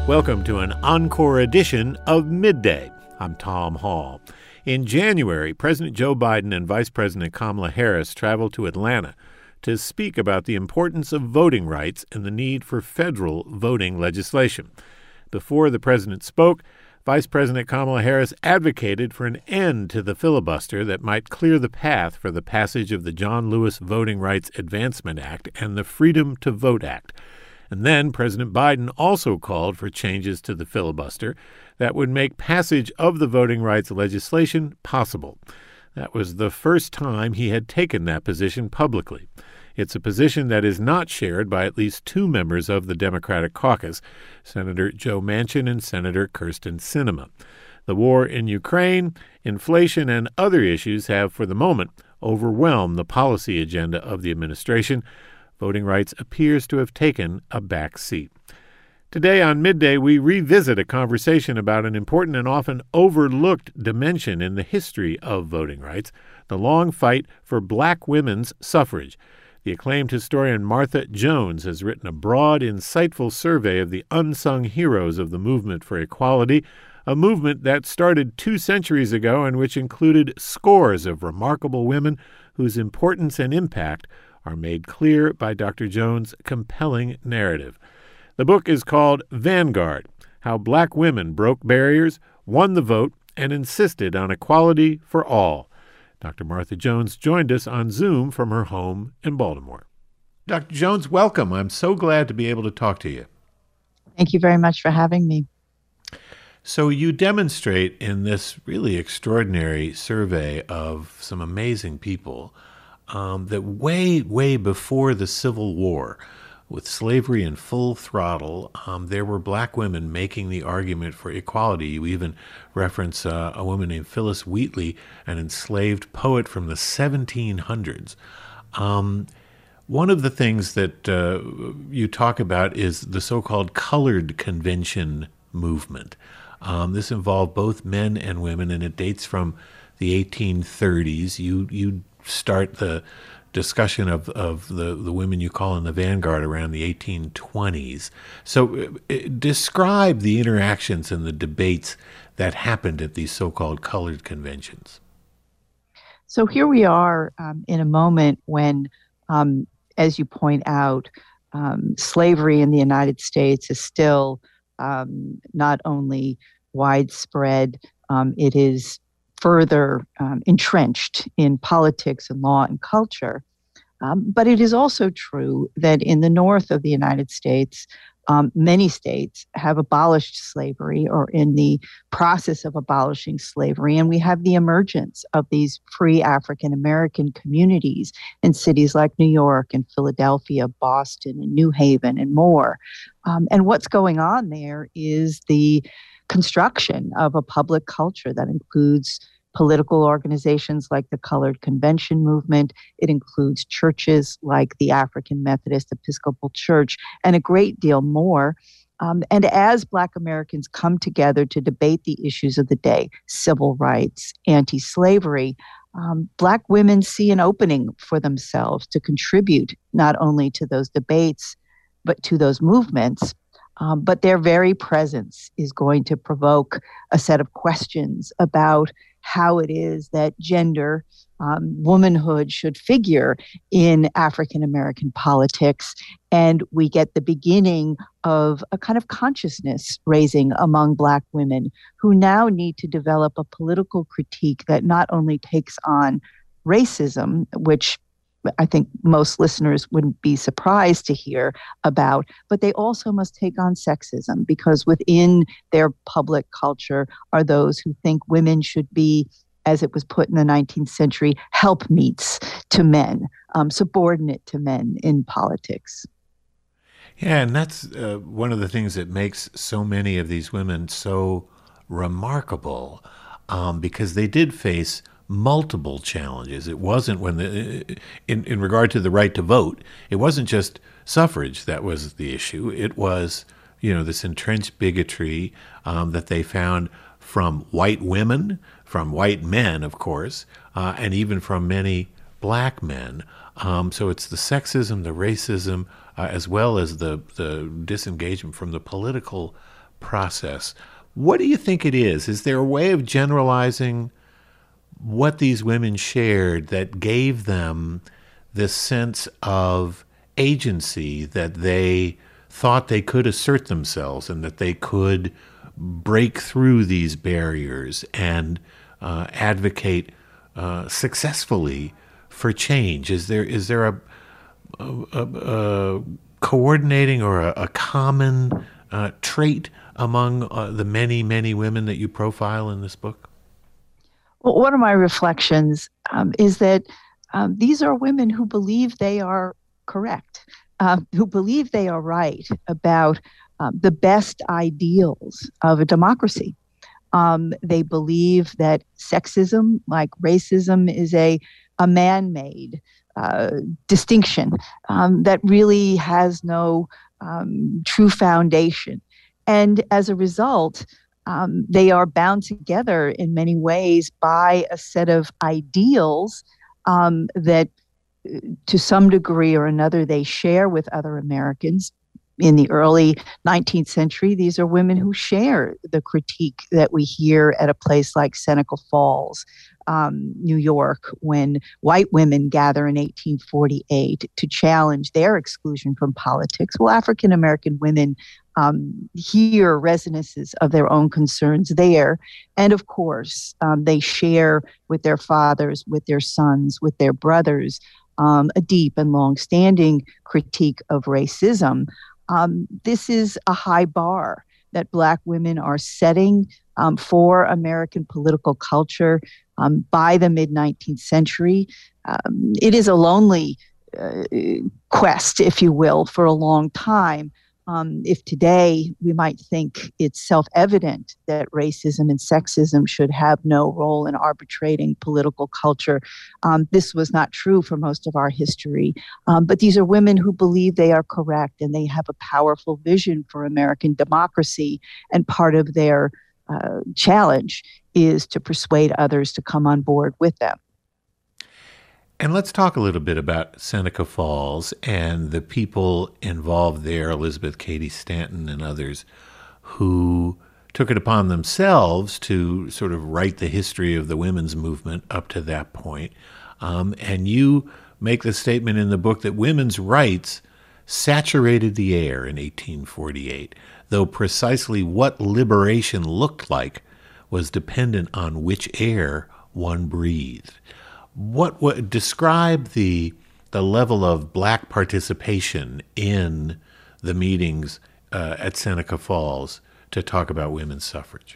Welcome to an encore edition of Midday. I'm Tom Hall. In January, President Joe Biden and Vice President Kamala Harris traveled to Atlanta to speak about the importance of voting rights and the need for federal voting legislation. Before the president spoke, Vice President Kamala Harris advocated for an end to the filibuster that might clear the path for the passage of the John Lewis Voting Rights Advancement Act and the Freedom to Vote Act. And then President Biden also called for changes to the filibuster that would make passage of the voting rights legislation possible. That was the first time he had taken that position publicly. It's a position that is not shared by at least two members of the Democratic caucus, Senator Joe Manchin and Senator Kyrsten Sinema. The war in Ukraine, inflation, and other issues have, for the moment, overwhelmed the policy agenda of the administration. Voting rights appears to have taken a back seat. Today on Midday, we revisit a conversation about an important and often overlooked dimension in the history of voting rights, the long fight for black women's suffrage. The acclaimed historian Martha Jones has written a broad, insightful survey of the unsung heroes of the movement for equality, a movement that started 2 centuries ago and which included scores of remarkable women whose importance and impact are made clear by Dr. Jones' compelling narrative. The book is called Vanguard: How Black Women Broke Barriers, Won the Vote, and Insisted on Equality for All. Dr. Martha Jones joined us on Zoom from her home in Baltimore. Dr. Jones, welcome. I'm so glad to be able to talk to you. Thank you very much for having me. So you demonstrate in this really extraordinary survey of some amazing people that way before the Civil War, with slavery in full throttle, there were black women making the argument for equality. You even reference a woman named Phyllis Wheatley, an enslaved poet from the 1700s. One of the things that you talk about is the so-called colored convention movement. This involved both men and women, and it dates from the 1830s. You start the discussion of the women you call in the vanguard around the 1820s. So describe the interactions and the debates that happened at these so-called colored conventions. So here we are in a moment when, as you point out, slavery in the United States is still not only widespread, it is further entrenched in politics and law and culture. But it is also true that in the north of the United States, many states have abolished slavery or in the process of abolishing slavery. And we have the emergence of these free African American communities in cities like New York and Philadelphia, Boston and New Haven and more. And what's going on there is the construction of a public culture that includes political organizations like the Colored Convention Movement. It includes churches like the African Methodist Episcopal Church and a great deal more. And as Black Americans come together to debate the issues of the day, civil rights, anti-slavery, Black women see an opening for themselves to contribute not only to those debates, but to those movements. But their very presence is going to provoke a set of questions about how it is that gender, womanhood should figure in African American politics. And we get the beginning of a kind of consciousness raising among Black women who now need to develop a political critique that not only takes on racism, which I think most listeners wouldn't be surprised to hear about, but they also must take on sexism, because within their public culture are those who think women should be, as it was put in the 19th century, helpmeets to men, subordinate to men in politics. Yeah, and that's one of the things that makes so many of these women so remarkable, because they did face multiple challenges. It wasn't in regard to the right to vote, it wasn't just suffrage that was the issue. It was, this entrenched bigotry that they found from white women, from white men, of course, and even from many Black men. So it's the sexism, the racism, as well as the disengagement from the political process. What do you think it is? Is there a way of generalizing what these women shared that gave them this sense of agency, that they thought they could assert themselves and that they could break through these barriers and advocate successfully for change? Is there a coordinating or a common trait among the many, many women that you profile in this book? Well, one of my reflections is that these are women who believe they are correct, who believe they are right about the best ideals of a democracy. They believe that sexism, like racism, is a man-made distinction that really has no true foundation. And as a result, they are bound together in many ways by a set of ideals that, to some degree or another, they share with other Americans. In the early 19th century, these are women who share the critique that we hear at a place like Seneca Falls, New York, when white women gather in 1848 to challenge their exclusion from politics. Well, African American women hear resonances of their own concerns there. And of course, they share with their fathers, with their sons, with their brothers, a deep and long-standing critique of racism. This is a high bar that Black women are setting for American political culture by the mid-19th century. It is a lonely quest, if you will, for a long time. If today we might think it's self-evident that racism and sexism should have no role in arbitrating political culture, this was not true for most of our history. But these are women who believe they are correct, and they have a powerful vision for American democracy. And part of their challenge is to persuade others to come on board with them. And let's talk a little bit about Seneca Falls and the people involved there, Elizabeth Cady Stanton and others, who took it upon themselves to sort of write the history of the women's movement up to that point. And you make the statement in the book that women's rights saturated the air in 1848, though precisely what liberation looked like was dependent on which air one breathed. What describe the level of Black participation in the meetings at Seneca Falls to talk about women's suffrage?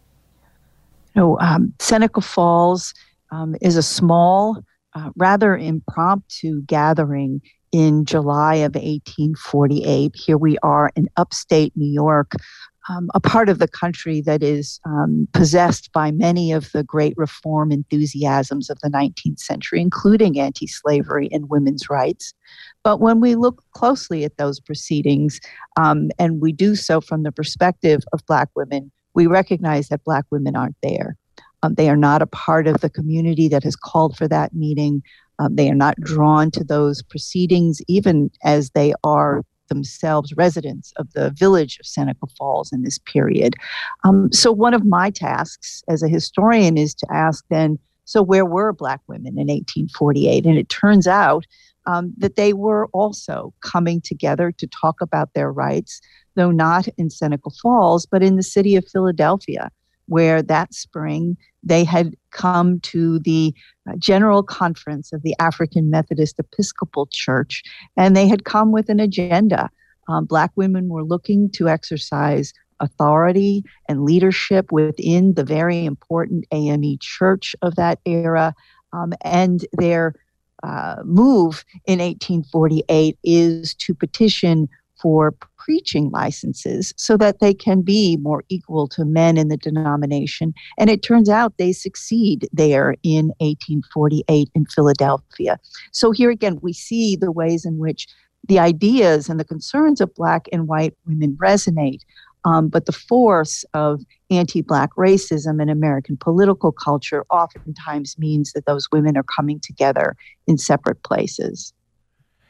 Seneca Falls is a small, rather impromptu gathering in July of 1848. Here we are in upstate New York, a part of the country that is possessed by many of the great reform enthusiasms of the 19th century, including anti-slavery and women's rights. But when we look closely at those proceedings, and we do so from the perspective of Black women, we recognize that Black women aren't there. They are not a part of the community that has called for that meeting. They are not drawn to those proceedings, even as they are themselves residents of the village of Seneca Falls in this period. So one of my tasks as a historian is to ask then, so where were Black women in 1848? And it turns out that they were also coming together to talk about their rights, though not in Seneca Falls, but in the city of Philadelphia, where that spring they had come to the General Conference of the African Methodist Episcopal Church, and they had come with an agenda. Black women were looking to exercise authority and leadership within the very important AME Church of that era, and their move in 1848 is to petition for preaching licenses so that they can be more equal to men in the denomination. And it turns out they succeed there in 1848 in Philadelphia. So here again, we see the ways in which the ideas and the concerns of Black and white women resonate. But the force of anti-Black racism in American political culture oftentimes means that those women are coming together in separate places.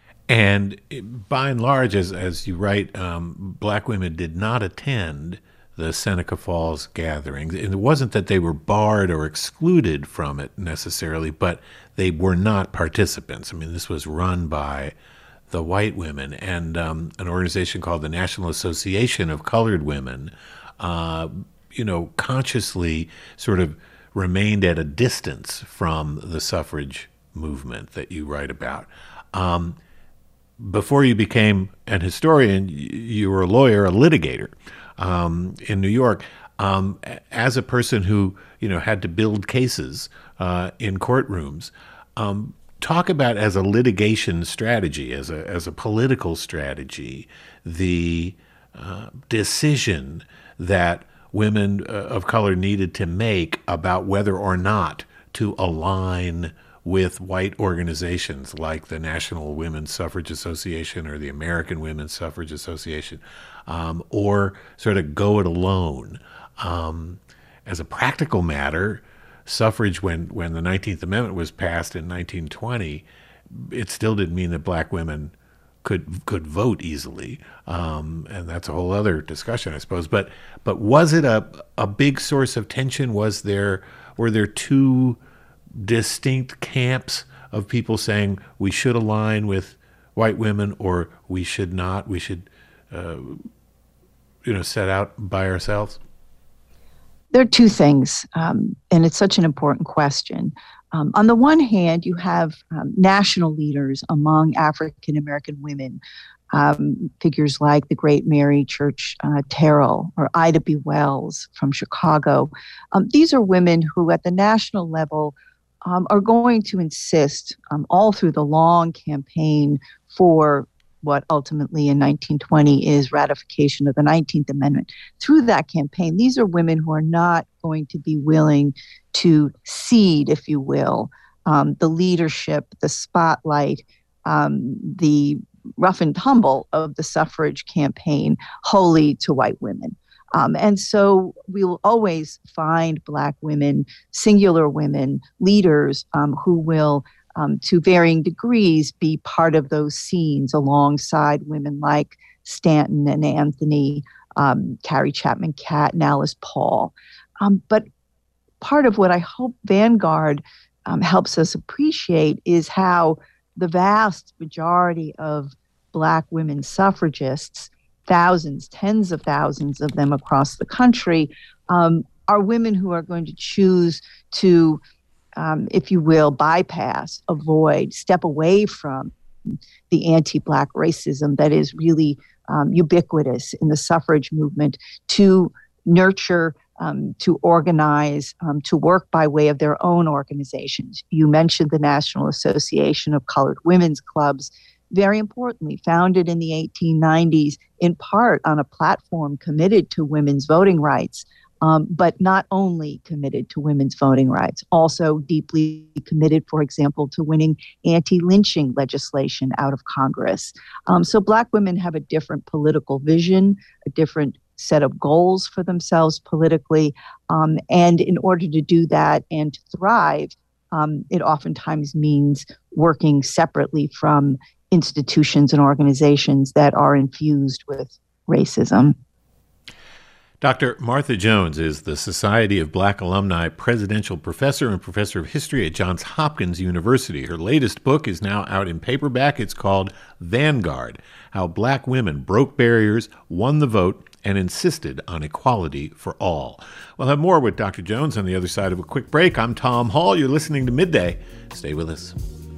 And by and large, as you write, Black women did not attend the Seneca Falls gatherings. It wasn't that they were barred or excluded from it necessarily, but they were not participants. I mean, this was run by the white women, and an organization called the National Association of Colored Women, consciously sort of remained at a distance from the suffrage movement that you write about. Before you became an historian, you were a lawyer, a litigator in New York. As a person who, had to build cases in courtrooms, talk about as a litigation strategy, as a political strategy, the decision that women of color needed to make about whether or not to align with white organizations like the National Women's Suffrage Association or the American Women's Suffrage Association, or sort of go it alone. As a practical matter, suffrage, when the 19th Amendment was passed in 1920, it still didn't mean that black women could vote easily, and that's a whole other discussion, I suppose. But was it a big source of tension? Were there two distinct camps of people saying we should align with white women or we should not? We should, set out by ourselves? There are two things, and it's such an important question. On the one hand, you have national leaders among African American women, figures like the great Mary Church Terrell or Ida B. Wells from Chicago. These are women who at the national level are going to insist all through the long campaign for what ultimately in 1920 is ratification of the 19th Amendment. Through that campaign, these are women who are not going to be willing to cede, if you will, the leadership, the spotlight, the rough and tumble of the suffrage campaign wholly to white women. And so we will always find Black women, singular women, leaders who will, to varying degrees, be part of those scenes alongside women like Stanton and Anthony, Carrie Chapman Catt, and Alice Paul. But part of what I hope Vanguard helps us appreciate is how the vast majority of Black women suffragists, thousands, tens of thousands of them across the country, are women who are going to choose to, if you will, bypass, avoid, step away from the anti-Black racism that is really ubiquitous in the suffrage movement, to nurture, to organize, to work by way of their own organizations. You mentioned the National Association of Colored Women's Clubs, very importantly, founded in the 1890s, in part on a platform committed to women's voting rights, but not only committed to women's voting rights, also deeply committed, for example, to winning anti-lynching legislation out of Congress. So Black women have a different political vision, a different set of goals for themselves politically, and in order to do that and to thrive, it oftentimes means working separately from institutions and organizations that are infused with racism. Dr. Martha Jones is the Society of Black Alumni Presidential Professor and Professor of History at Johns Hopkins University. Her latest book is now out in paperback. It's called Vanguard: How Black Women Broke Barriers, Won the Vote, and Insisted on Equality for All. We'll have more with Dr. Jones on the other side of a quick break. I'm Tom Hall. You're listening to Midday. Stay with us.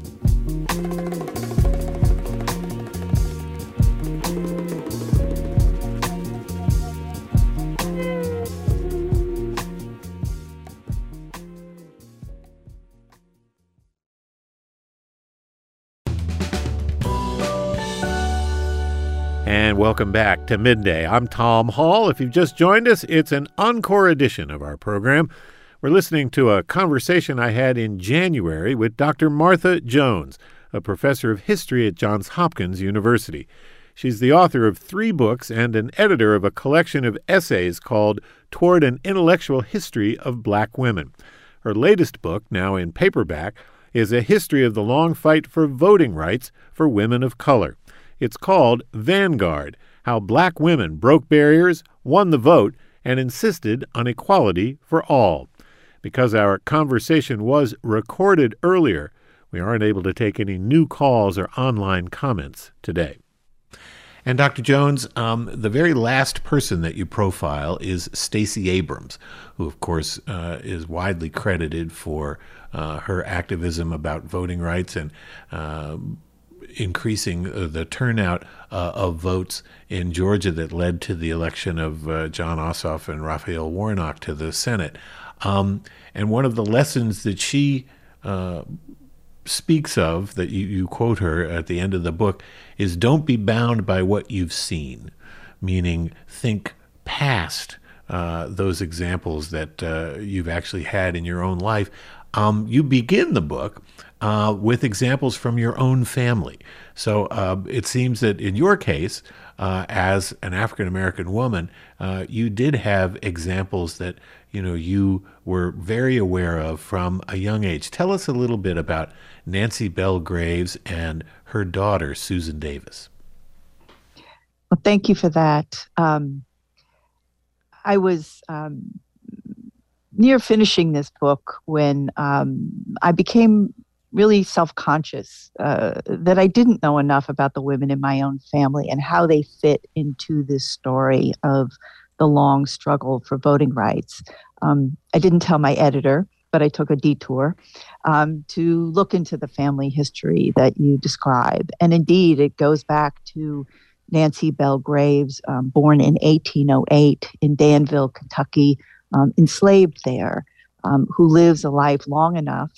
And welcome back to Midday. I'm Tom Hall. If you've just joined us, it's an encore edition of our program. We're listening to a conversation I had in January with Dr. Martha Jones, a professor of history at Johns Hopkins University. She's the author of 3 books and an editor of a collection of essays called Toward an Intellectual History of Black Women. Her latest book, now in paperback, is a history of the long fight for voting rights for women of color. It's called Vanguard: How Black Women Broke Barriers, Won the Vote, and insisted on equality for all. Because our conversation was recorded earlier, we aren't able to take any new calls or online comments today. And Dr. Jones, the very last person that you profile is Stacey Abrams, who, of course, is widely credited for her activism about voting rights and increasing the turnout of votes in Georgia that led to the election of Jon Ossoff and Raphael Warnock to the Senate. And one of the lessons that she speaks of, that you quote her at the end of the book, is don't be bound by what you've seen, meaning think past those examples that you've actually had in your own life. You begin the book with examples from your own family. So it seems that in your case, as an African-American woman, you did have examples that you were very aware of from a young age. Tell us a little bit about Nancy Bell Graves and her daughter, Susan Davis. Well, thank you for that. I was near finishing this book when I became really self-conscious that I didn't know enough about the women in my own family and how they fit into this story of the long struggle for voting rights. I didn't tell my editor, but I took a detour to look into the family history that you describe. And indeed, it goes back to Nancy Bell Graves, born in 1808 in Danville, Kentucky, enslaved there, who lives a life long enough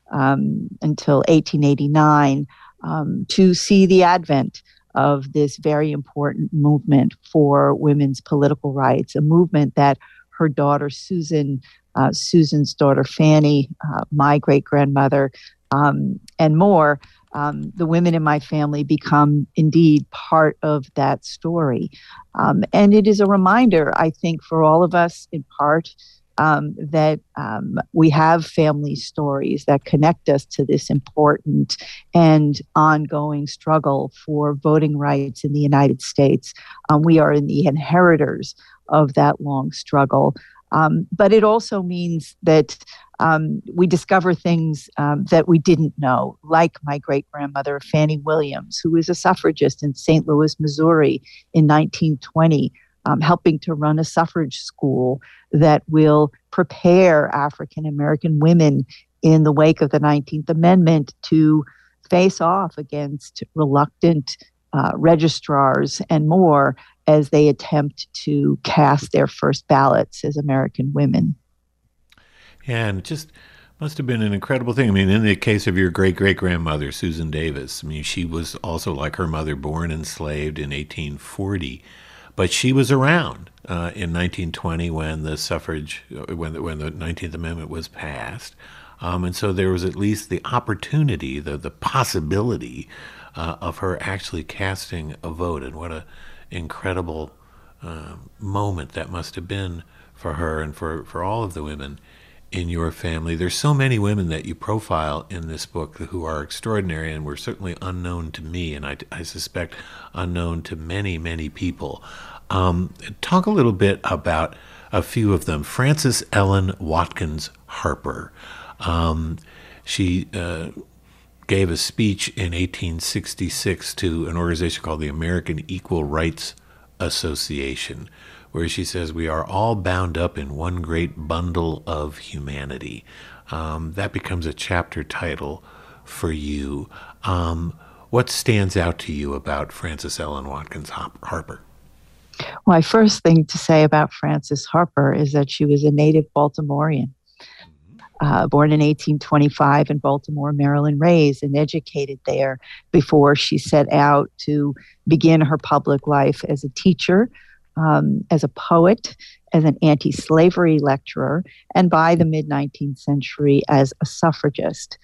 until 1889 to see the advent of this very important movement for women's political rights, a movement that her daughter Susan, Susan's daughter Fanny, my great-grandmother, and more, the women in my family become indeed part of that story. And it is a reminder, I think, for all of us in part, that we have family stories that connect us to this important and ongoing struggle for voting rights in the United States. We are the inheritors of that long struggle. But it also means that we discover things that we didn't know, like my great-grandmother, Fannie Williams, who was a suffragist in St. Louis, Missouri in 1920, helping to run a suffrage school that will prepare African-American women in the wake of the 19th Amendment to face off against reluctant registrars and more as they attempt to cast their first ballots as American women. Yeah, and it just must have been an incredible thing. I mean, in the case of your great-great-grandmother, Susan Davis, I mean, she was also, like her mother, born enslaved in 1840. But she was around in 1920 when the suffrage, when the 19th Amendment was passed. And so there was at least the opportunity, the possibility of her actually casting a vote. And what an incredible moment that must have been for her and for all of the women in your family. There's so many women that you profile in this book who are extraordinary and were certainly unknown to me, and I suspect unknown to many, many people. Talk a little bit about a few of them. Frances Ellen Watkins Harper. She gave a speech in 1866 to an organization called the American Equal Rights Association, where she says, "We are all bound up in one great bundle of humanity." That becomes a chapter title for you. What stands out to you about Frances Ellen Watkins Harper? Well, my first thing to say about Frances Harper is that she was a native Baltimorean, born in 1825 in Baltimore, Maryland, raised and educated there before she set out to begin her public life as a teacher, as a poet, as an anti-slavery lecturer, and by the mid-19th century as a suffragist.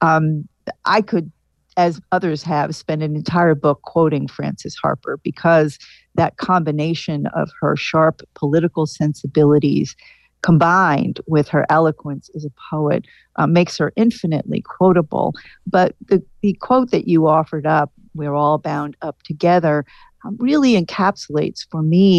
I could, as others have, spend an entire book quoting Frances Harper because that combination of her sharp political sensibilities combined with her eloquence as a poet makes her infinitely quotable. But the quote that you offered up, "We're all bound up together," really encapsulates for me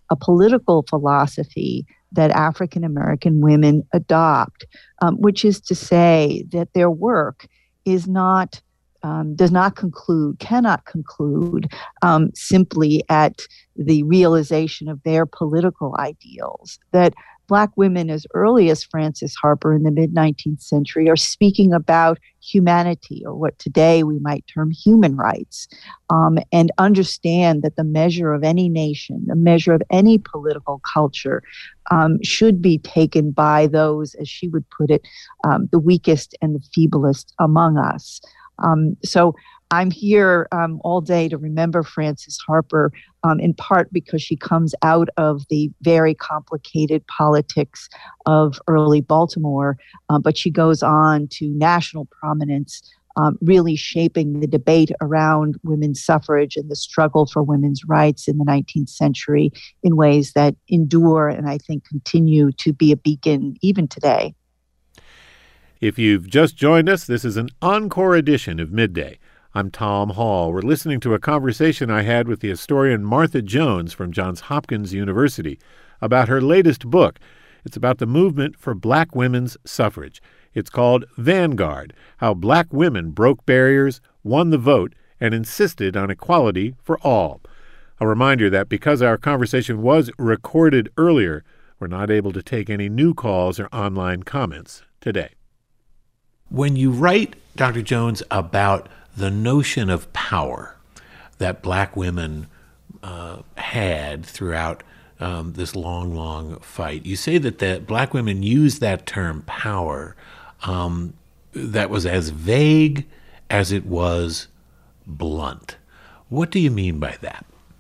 a political philosophy that African American women adopt, which is to say that their work is not does not conclude, cannot conclude simply at the realization of their political ideals. That Black women, as early as Frances Harper in the mid-19th century, are speaking about humanity, or what today we might term human rights, and understand that the measure of any nation, the measure of any political culture, should be taken by those, as she would put it, the weakest and the feeblest among us. So I'm here all day to remember Frances Harper, in part because she comes out of the very complicated politics of early Baltimore, but she goes on to national prominence, really shaping the debate around women's suffrage and the struggle for women's rights in the 19th century in ways that endure and I think continue to be a beacon even today. If you've just joined us, this is an encore edition of Midday. I'm Tom Hall. We're listening to a conversation I had with the historian Martha Jones from Johns Hopkins University about her latest book. It's about the movement for Black women's suffrage. It's called Vanguard: How Black Women Broke Barriers, Won the Vote, and Insisted on Equality for All. A reminder that because our conversation was recorded earlier, we're not able to take any new calls or online comments today. When you write, Dr. Jones, about the notion of power that Black women had throughout this long fight, you say that the Black women used that term power that was as vague as it was blunt. What do you mean by that?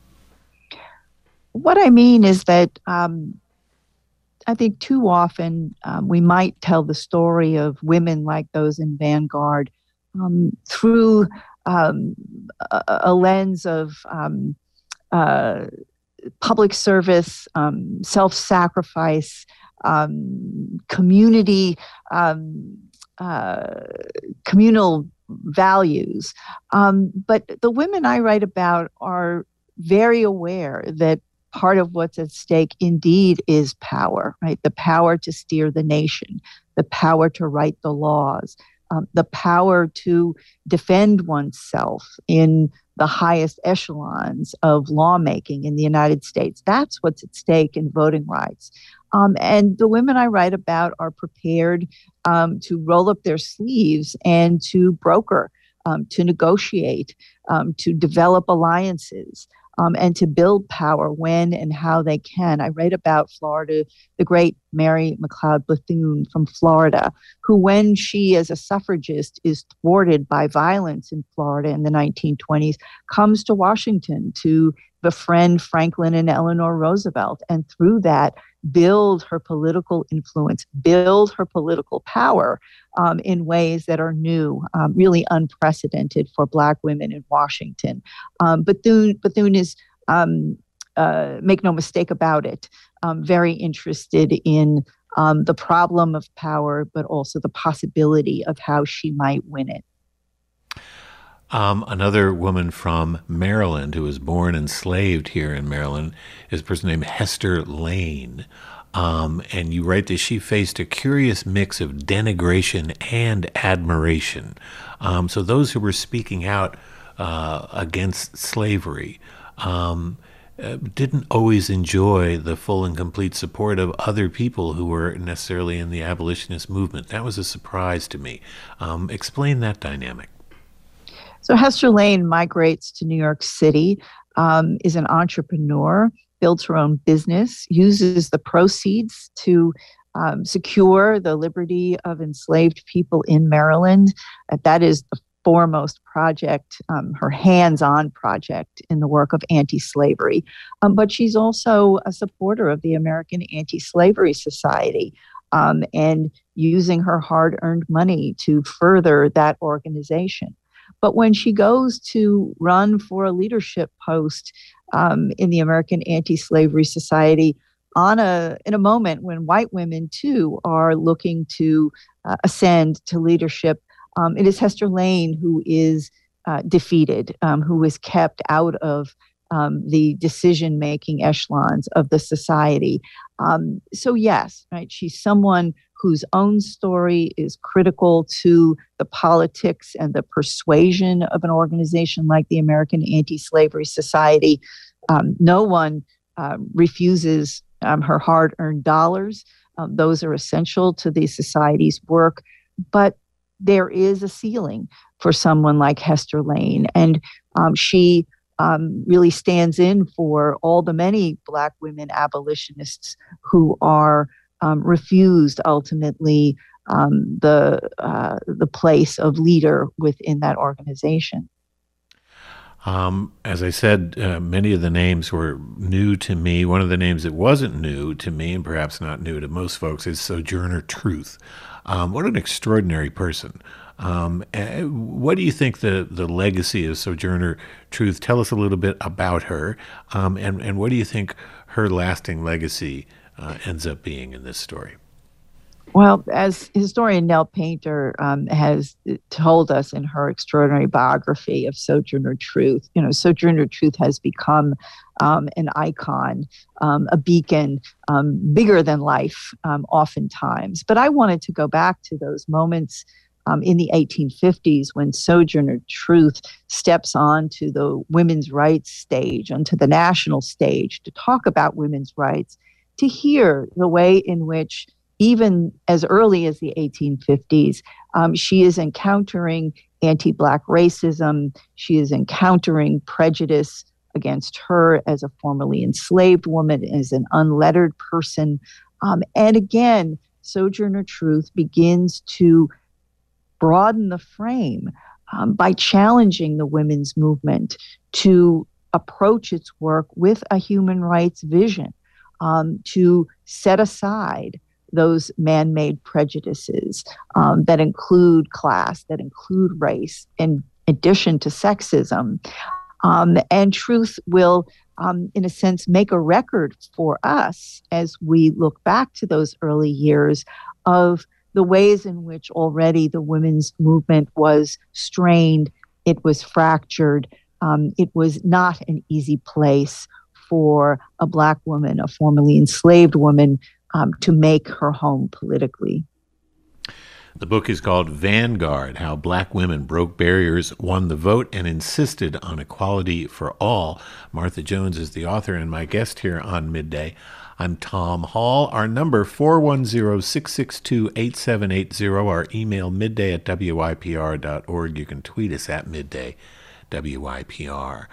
What I mean is that I think too often we might tell the story of women like those in Vanguard through a lens of public service, self-sacrifice, community, communal values. But the women I write about are very aware that part of what's at stake indeed is power, right? The power to steer the nation, the power to write the laws, the power to defend oneself in the highest echelons of lawmaking in the United States. That's what's at stake in voting rights. And the women I write about are prepared to roll up their sleeves and to broker, to negotiate, to develop alliances, and to build power when and how they can. I write about Florida, the great Mary McLeod Bethune from Florida, who, when she as a suffragist is thwarted by violence in Florida in the 1920s, comes to Washington to befriend Franklin and Eleanor Roosevelt, and through that build her political influence, build her political power in ways that are new, really unprecedented for Black women in Washington. Bethune is, make no mistake about it, very interested in the problem of power, but also the possibility of how she might win it. Another woman from Maryland who was born enslaved here in Maryland is a person named Hester Lane. And you write that she faced a curious mix of denigration and admiration. So those who were speaking out against slavery didn't always enjoy the full and complete support of other people who were necessarily in the abolitionist movement. That was a surprise to me. Explain that dynamic. So Hester Lane migrates to New York City, is an entrepreneur, builds her own business, uses the proceeds to secure the liberty of enslaved people in Maryland. That is the foremost project, her hands-on project in the work of anti-slavery. But she's also a supporter of the American Anti-Slavery Society, and using her hard-earned money to further that organization. But when she goes to run for a leadership post in the American Anti-Slavery Society, in a moment when white women too are looking to ascend to leadership, it is Hester Lane who is defeated, who is kept out of the decision-making echelons of the society. So yes, right, she's someone whose own story is critical to the politics and the persuasion of an organization like the American Anti-Slavery Society. No one refuses her hard-earned dollars. Those are essential to the society's work. But there is a ceiling for someone like Hester Lane, and she really stands in for all the many Black women abolitionists who are refused ultimately the place of leader within that organization. As I said, many of the names were new to me. One of the names that wasn't new to me, and perhaps not new to most folks, is Sojourner Truth. What an extraordinary person. What do you think the legacy of Sojourner Truth? Tell us a little bit about her, and what do you think her lasting legacy ends up being in this story? Well, as historian Nell Painter has told us in her extraordinary biography of Sojourner Truth, Sojourner Truth has become an icon, a beacon, bigger than life, oftentimes. But I wanted to go back to those moments in the 1850s when Sojourner Truth steps onto the women's rights stage, onto the national stage, to talk about women's rights, to hear the way in which even as early as the 1850s, she is encountering anti-Black racism. She is encountering prejudice against her as a formerly enslaved woman, as an unlettered person. And again, Sojourner Truth begins to broaden the frame by challenging the women's movement to approach its work with a human rights vision, to set aside those man-made prejudices that include class, that include race, in addition to sexism. And Truth will, in a sense, make a record for us as we look back to those early years of the ways in which already the women's movement was strained, it was fractured, it was not an easy place for a Black woman, a formerly enslaved woman, to make her home politically. The book is called Vanguard: How Black Women Broke Barriers, Won the Vote, and Insisted on Equality for All. Martha Jones is the author and my guest here on Midday. I'm Tom Hall. Our number, 410-662-8780. Our email, midday@wypr.org. You can tweet us at middayWYPR.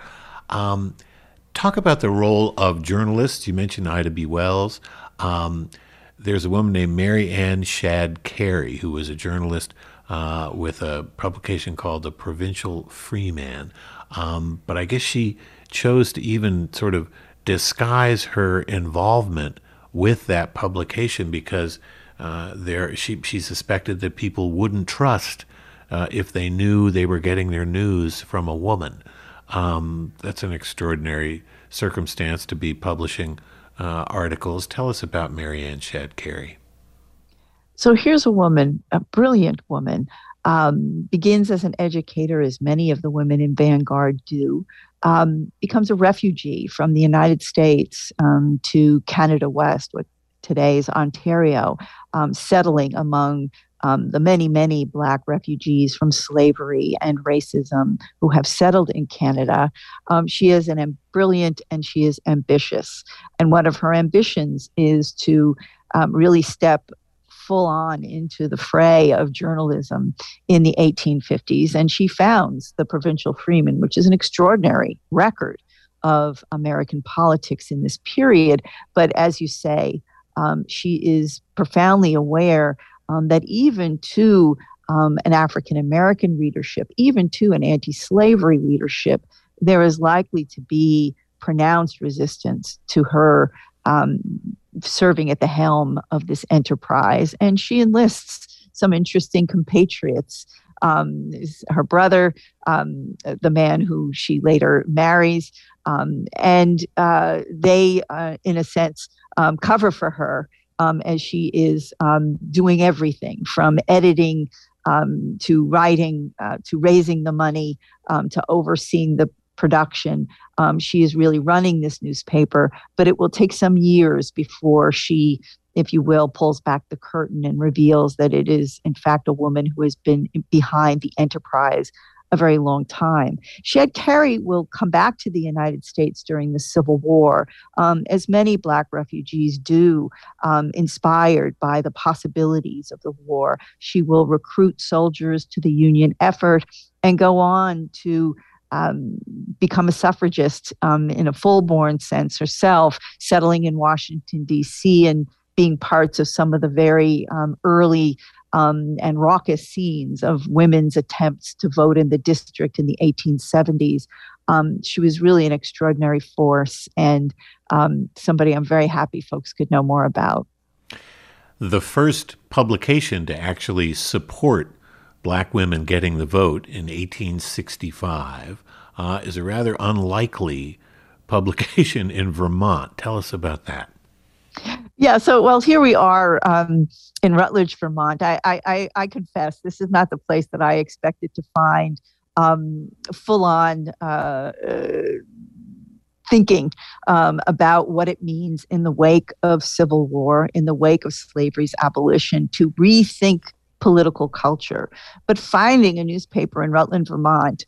Talk about the role of journalists. You mentioned Ida B. Wells. There's a woman named Mary Ann Shadd Cary, who was a journalist with a publication called The Provincial Freeman. But I guess she chose to even sort of disguise her involvement with that publication because she suspected that people wouldn't trust if they knew they were getting their news from a woman. That's an extraordinary circumstance to be publishing articles. Tell us about Mary Ann Shadd Cary. So here's a woman, a brilliant woman, begins as an educator, as many of the women in Vanguard do, becomes a refugee from the United States to Canada West, what today is Ontario, settling among the many, many Black refugees from slavery and racism who have settled in Canada. She is brilliant and she is ambitious. And one of her ambitions is to really step full on into the fray of journalism in the 1850s. And she founds the Provincial Freeman, which is an extraordinary record of American politics in this period. But as you say, she is profoundly aware that even to an African-American readership, even to an anti-slavery leadership, there is likely to be pronounced resistance to her serving at the helm of this enterprise. And she enlists some interesting compatriots. Her brother, the man who she later marries, and they, in a sense, cover for her as she is doing everything from editing to writing to raising the money to overseeing the production. She is really running this newspaper, but it will take some years before she, if you will, pulls back the curtain and reveals that it is, in fact, a woman who has been behind the enterprise a very long time. Shad Carey will come back to the United States during the Civil War, as many Black refugees do, inspired by the possibilities of the war. She will recruit soldiers to the Union effort and go on to become a suffragist in a full-born sense herself, settling in Washington, D.C., and being parts of some of the very early and raucous scenes of women's attempts to vote in the district in the 1870s. She was really an extraordinary force and somebody I'm very happy folks could know more about. The first publication to actually support Black women getting the vote in 1865 is a rather unlikely publication in Vermont. Tell us about that. Yeah, well, here we are in Rutledge, Vermont. I confess this is not the place that I expected to find full-on thinking about what it means in the wake of Civil War, in the wake of slavery's abolition, to rethink political culture. But finding a newspaper in Rutland, Vermont,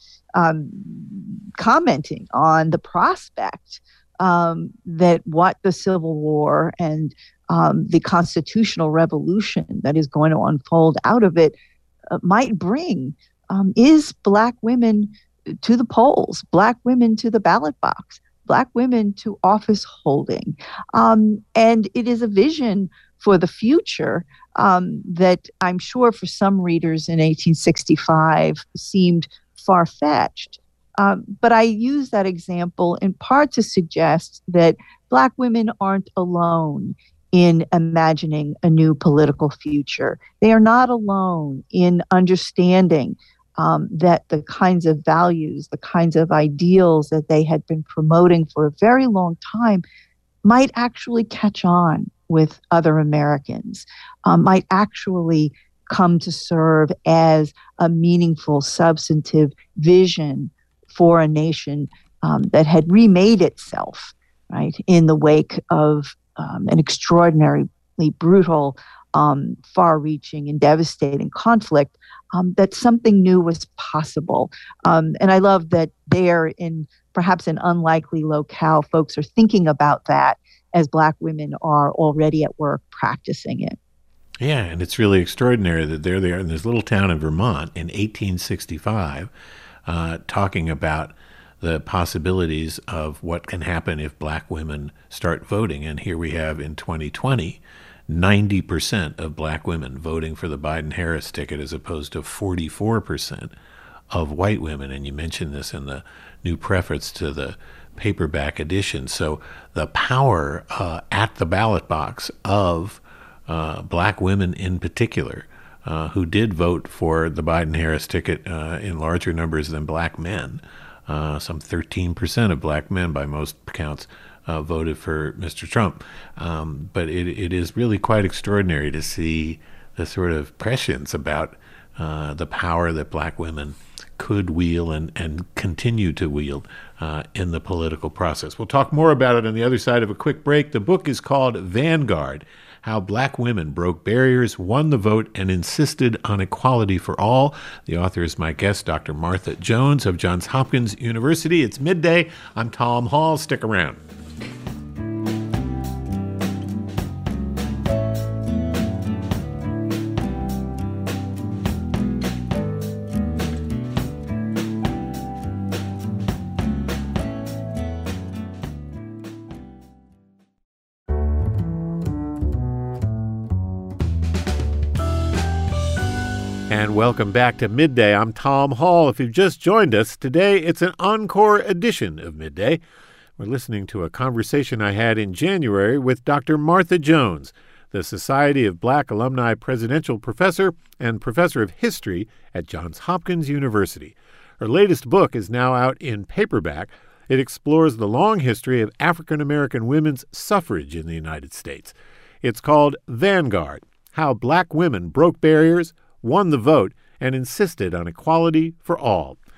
commenting on the prospect that what the Civil War and the constitutional revolution that is going to unfold out of it might bring is Black women to the polls, Black women to the ballot box, Black women to office holding. And it is a vision for the future that I'm sure for some readers in 1865 seemed far-fetched. But I use that example in part to suggest that Black women aren't alone in imagining a new political future. They are not alone in understanding that the kinds of values, the kinds of ideals that they had been promoting for a very long time might actually catch on with other Americans, might actually come to serve as a meaningful, substantive vision for a nation that had remade itself, right, in the wake of an extraordinarily brutal, far-reaching and devastating conflict, that something new was possible. And I love that there, in perhaps an unlikely locale, folks are thinking about that as Black women are already at work practicing it. Yeah, and it's really extraordinary that they're there in this little town in Vermont in 1865, talking about the possibilities of what can happen if Black women start voting. And here we have in 2020, 90% of Black women voting for the Biden-Harris ticket as opposed to 44% of white women. And you mentioned this in the new preface to the paperback edition. So the power at the ballot box of Black women in particular, who did vote for the Biden-Harris ticket in larger numbers than Black men. Some 13% of Black men, by most counts, voted for Mr. Trump. But it is really quite extraordinary to see the sort of prescience about the power that Black women could wield and continue to wield in the political process. We'll talk more about it on the other side of a quick break. The book is called Vanguard: How Black Women Broke Barriers, Won the Vote, and Insisted on Equality for All. The author is my guest, Dr. Martha Jones of Johns Hopkins University. It's midday. I'm Tom Hall. Stick around. And welcome back to Midday. I'm Tom Hall. If you've just joined us, today it's an encore edition of Midday. We're listening to a conversation I had in January with Dr. Martha Jones, the Society of Black Alumni Presidential Professor and Professor of History at Johns Hopkins University. Her latest book is now out in paperback. It explores the long history of African American women's suffrage in the United States. It's called Vanguard: How Black Women Broke Barriers, Won the Vote, and Insisted on Equality for All.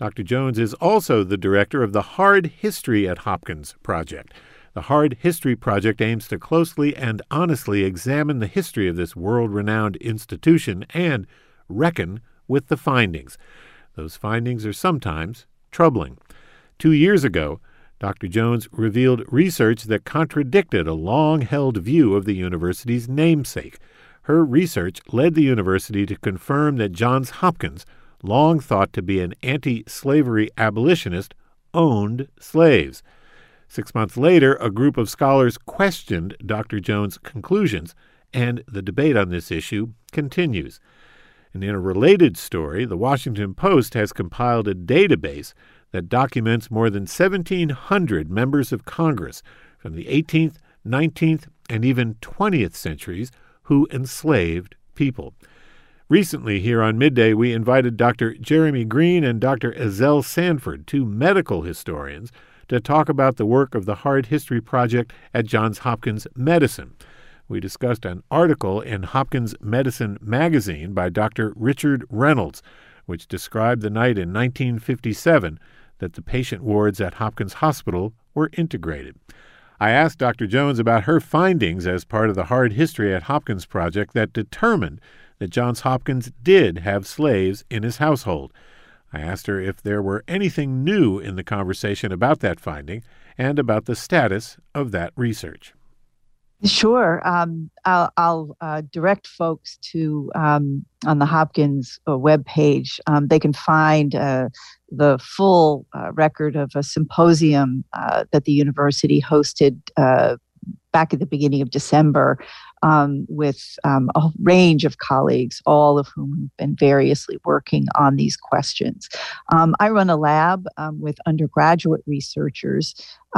Dr. Jones is also the director of the Hard History at Hopkins Project. The Hard History Project aims to closely and honestly examine the history of this world-renowned institution and reckon with the findings. Those findings are sometimes troubling. 2 years ago, Dr. Jones revealed research that contradicted a long-held view of the university's namesake. Her research led the university to confirm that Johns Hopkins, long thought to be an anti-slavery abolitionist, owned slaves. 6 months later, a group of scholars questioned Dr. Jones' conclusions, and the debate on this issue continues. And in a related story, the Washington Post has compiled a database that documents more than 1,700 members of Congress from the 18th, 19th, and even 20th centuries who enslaved people. Recently, here on Midday, we invited Dr. Jeremy Green and Dr. Ezell Sanford, two medical historians, to talk about the work of the Hard History Project at Johns Hopkins Medicine. We discussed an article in Hopkins Medicine magazine by Dr. Richard Reynolds, which described the night in 1957 that the patient wards at Hopkins Hospital were integrated. I asked Dr. Jones about her findings as part of the Hard History at Hopkins project that determined that Johns Hopkins did have slaves in his household. I asked her if there were anything new in the conversation about that finding and about the status of that research. Sure. I'll direct folks to on the Hopkins webpage. They can find the full record of a symposium that the university hosted back at the beginning of December with a range of colleagues, all of whom have been variously working on these questions. I run a lab with undergraduate researchers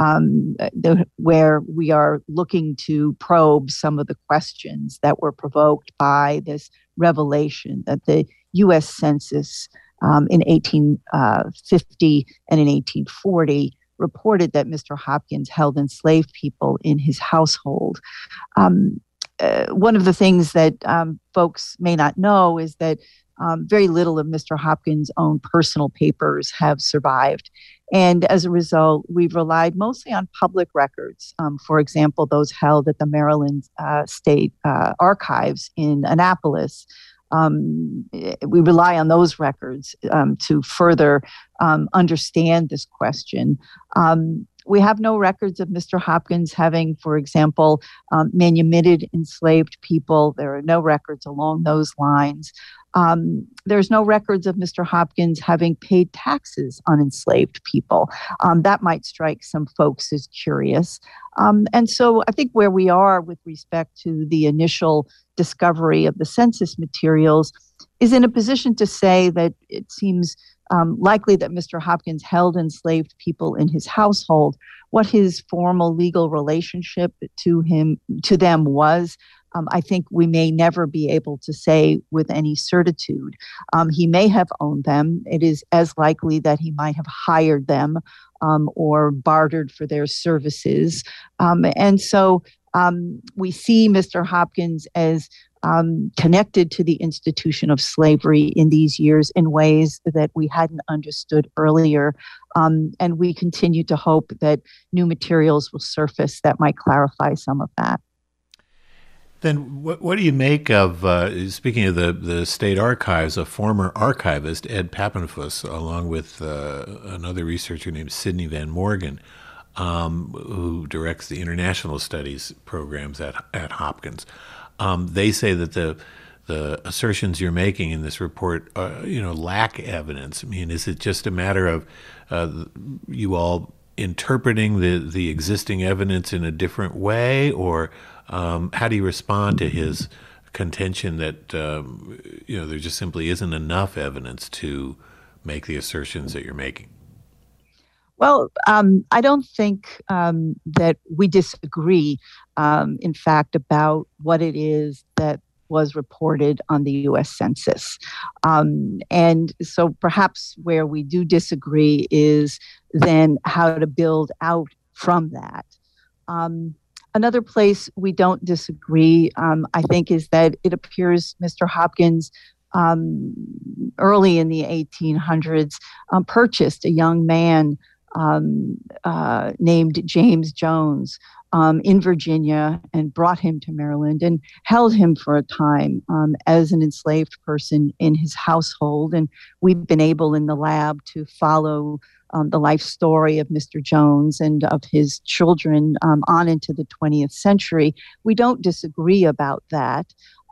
where we are looking to probe some of the questions that were provoked by this revelation that the U.S. Census in 1850 and in 1840 reported that Mr. Hopkins held enslaved people in his household. One of the things that folks may not know is that very little of Mr. Hopkins' own personal papers have survived. And as a result, we've relied mostly on public records. For example, those held at the Maryland State Archives in Annapolis. We rely on those records to further understand this question. We have no records of Mr. Hopkins having, for example, manumitted enslaved people. There are no records along those lines. There's no records of Mr. Hopkins having paid taxes on enslaved people. That might strike some folks as curious. And so I think where we are with respect to the initial discovery of the census materials is in a position to say that it seems likely that Mr. Hopkins held enslaved people in his household. What his formal legal relationship to them was, I think we may never be able to say with any certitude. He may have owned them. It is as likely that he might have hired them or bartered for their services. And so we see Mr. Hopkins as connected to the institution of slavery in these years in ways that we hadn't understood earlier. And we continue to hope that new materials will surface that might clarify some of that. Then what do you make of, speaking of the state archives, a former archivist, Ed Pappenfuss, along with another researcher named Sidney Van Morgan, who directs the international studies programs at Hopkins. They say that the assertions you're making in this report, lack evidence. I mean, is it just a matter of you all interpreting the existing evidence in a different way, or how do you respond to his contention that there just simply isn't enough evidence to make the assertions that you're making? Well, I don't think that we disagree, in fact, about what it is that was reported on the U.S. Census. And so perhaps where we do disagree is then how to build out from that. Another place we don't disagree, I think, is that it appears Mr. Hopkins early in the 1800s, purchased a young man named James Jones in Virginia and brought him to Maryland and held him for a time as an enslaved person in his household. And we've been able in the lab to follow the life story of Mr. Jones and of his children on into the 20th century. We don't disagree about that.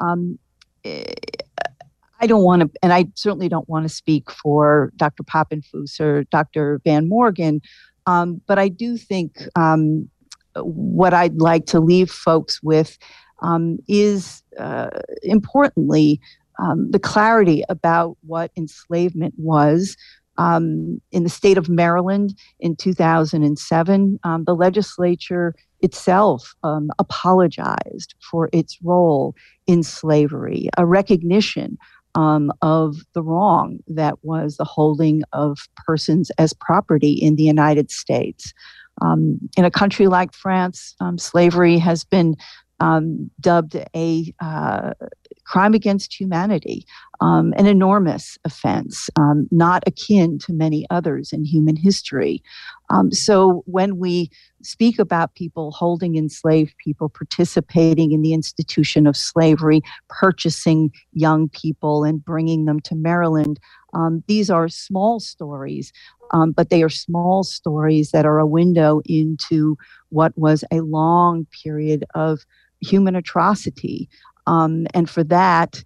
I don't want to, and I certainly don't want to speak for Dr. Papenfuss or Dr. Van Morgan, but I do think what I'd like to leave folks with is, importantly, the clarity about what enslavement was. In the state of Maryland in 2007, the legislature itself apologized for its role in slavery, a recognition of the wrong that was the holding of persons as property in the United States. In a country like France, slavery has been dubbed a crime against humanity, an enormous offense, not akin to many others in human history. So when we speak about people holding enslaved people, participating in the institution of slavery, purchasing young people and bringing them to Maryland, these are small stories, but they are small stories that are a window into what was a long period of human atrocity. And for that,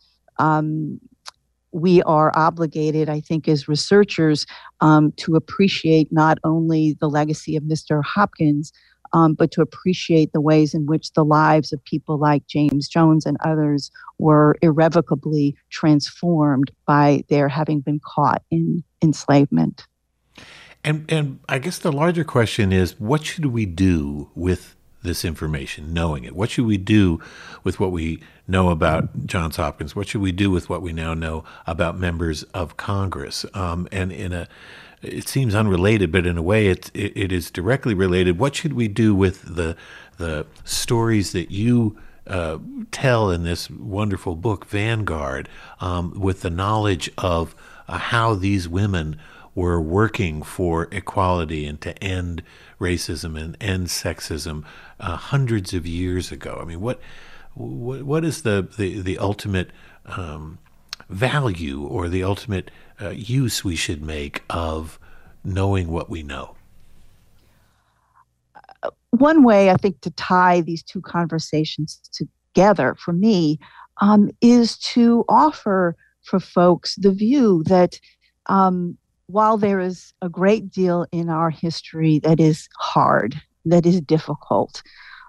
we are obligated, I think, as researchers, to appreciate not only the legacy of Mr. Hopkins, but to appreciate the ways in which the lives of people like James Jones and others were irrevocably transformed by their having been caught in enslavement. And I guess the larger question is, what should we do with this information, knowing it? What should we do with what we know about Johns Hopkins? What should we do with what we now know about members of Congress? And it seems unrelated, but in a way it is directly related. What should we do with the stories that you tell in this wonderful book, Vanguard, with the knowledge of how these women were working for equality and to end racism and end sexism hundreds of years ago? I mean, what is the ultimate value or the ultimate use we should make of knowing what we know? One way, I think, to tie these two conversations together for me is to offer for folks the view that while there is a great deal in our history that is hard, that is difficult,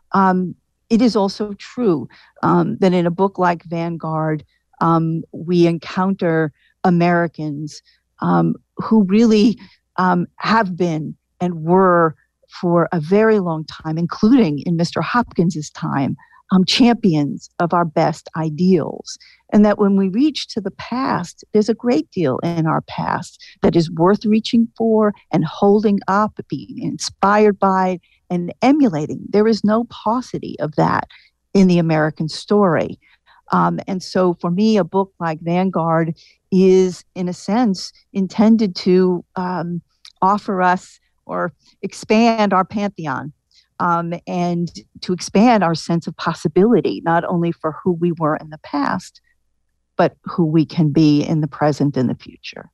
it is also true that in a book like Vanguard, we encounter Americans who really have been and were for a very long time, including in Mr. Hopkins's time, champions of our best ideals. And that when we reach to the past, there's a great deal in our past that is worth reaching for and holding up, being inspired by, and emulating. There is no paucity of that in the American story. And so for me, a book like Vanguard is, in a sense, intended to offer us or expand our pantheon, and to expand our sense of possibility, not only for who we were in the past, but who we can be in the present and the future.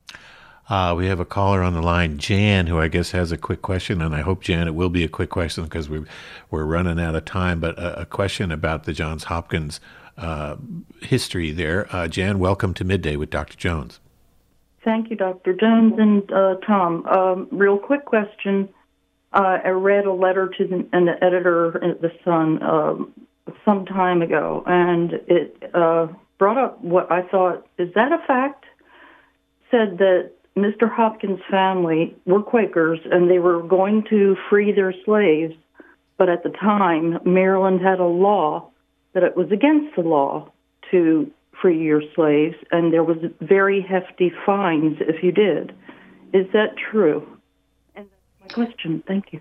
We have a caller on the line, Jan, who I guess has a quick question, and I hope, Jan, it will be a quick question because we're running out of time, but a question about the Johns Hopkins history there. Jan, welcome to Midday with Dr. Jones. Thank you, Dr. Jones and Tom. Real quick question. I read a letter to an editor at The Sun some time ago, and it brought up what I thought, is that a fact? Said that Mr. Hopkins' family were Quakers, and they were going to free their slaves, but at the time, Maryland had a law that it was against the law to free your slaves, and there was very hefty fines if you did. Is that true? And that's my question. Thank you.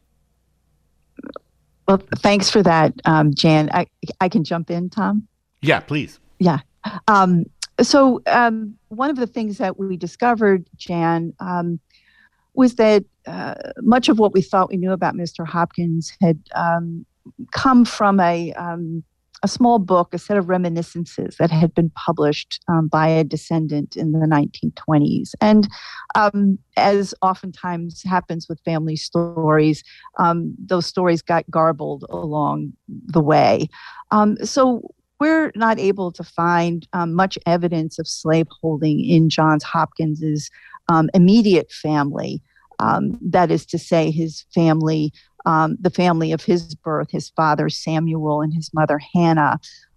Well, thanks for that, Jan. I can jump in, Tom? Yeah, please. Yeah. So one of the things that we discovered, Jan, was that much of what we thought we knew about Mr. Hopkins had come from a small book, a set of reminiscences that had been published by a descendant in the 1920s. And as oftentimes happens with family stories, those stories got garbled along the way. So we're not able to find much evidence of slaveholding in Johns Hopkins's immediate family. That is to say, his family, the family of his birth, his father Samuel and his mother Hannah.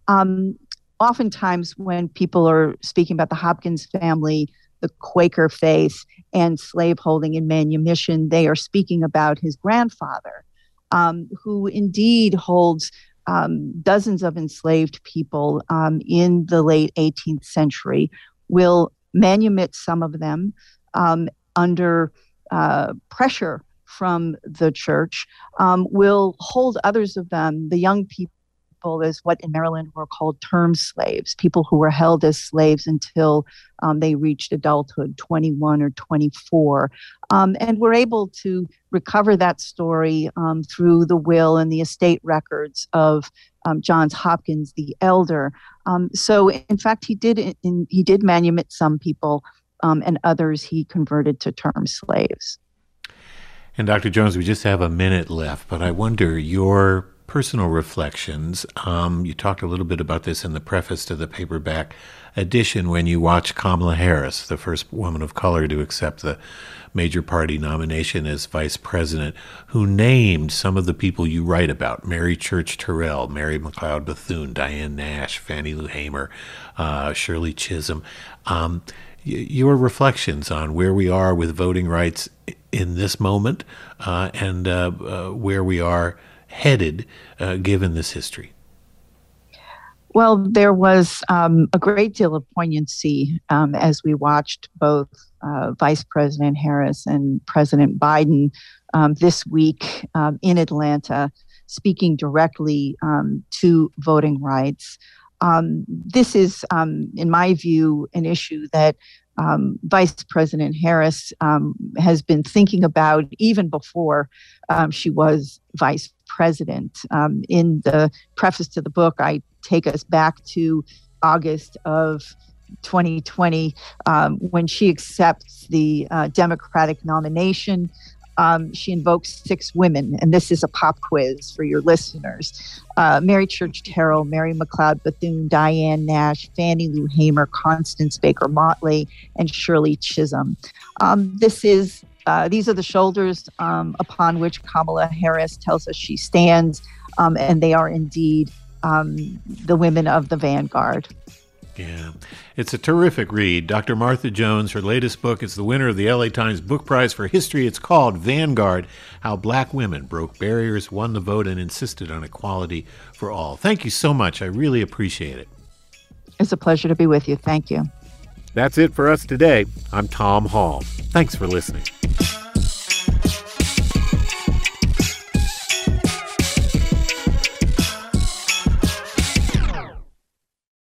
Oftentimes, when people are speaking about the Hopkins family, the Quaker faith, and slaveholding and manumission, they are speaking about his grandfather, who indeed holds dozens of enslaved people in the late 18th century, will manumit some of them under pressure from the church, will hold others of them, the young people, as what in Maryland were called term slaves, people who were held as slaves until they reached adulthood, 21 or 24. And we're able to recover that story through the will and the estate records of Johns Hopkins the elder. So in fact, he did manumit some people, and others he converted to term slaves. And Dr. Jones, we just have a minute left, but I wonder your personal reflections. You talked a little bit about this in the preface to the paperback edition when you watched Kamala Harris, the first woman of color to accept the major party nomination as vice president, who named some of the people you write about: Mary Church Terrell, Mary McLeod Bethune, Diane Nash, Fannie Lou Hamer, Shirley Chisholm. Your reflections on where we are with voting rights in this moment and where we are headed given this history. Well, there was a great deal of poignancy as we watched both Vice President Harris and President Biden this week in Atlanta speaking directly to voting rights. This is, in my view, an issue that Vice President Harris has been thinking about even before she was vice president. In the preface to the book, I take us back to August of 2020 when she accepts the Democratic nomination. She invokes 6 women, and this is a pop quiz for your listeners. Mary Church Terrell, Mary McLeod Bethune, Diane Nash, Fannie Lou Hamer, Constance Baker Motley, and Shirley Chisholm. These are the shoulders upon which Kamala Harris tells us she stands, and they are indeed the women of the vanguard. Yeah, it's a terrific read. Dr. Martha Jones, her latest book is the winner of the LA Times Book Prize for History. It's called Vanguard: How Black Women Broke Barriers, Won the Vote, and Insisted on Equality for All. Thank you so much. I really appreciate it. It's a pleasure to be with you. Thank you. That's it for us today. I'm Tom Hall. Thanks for listening.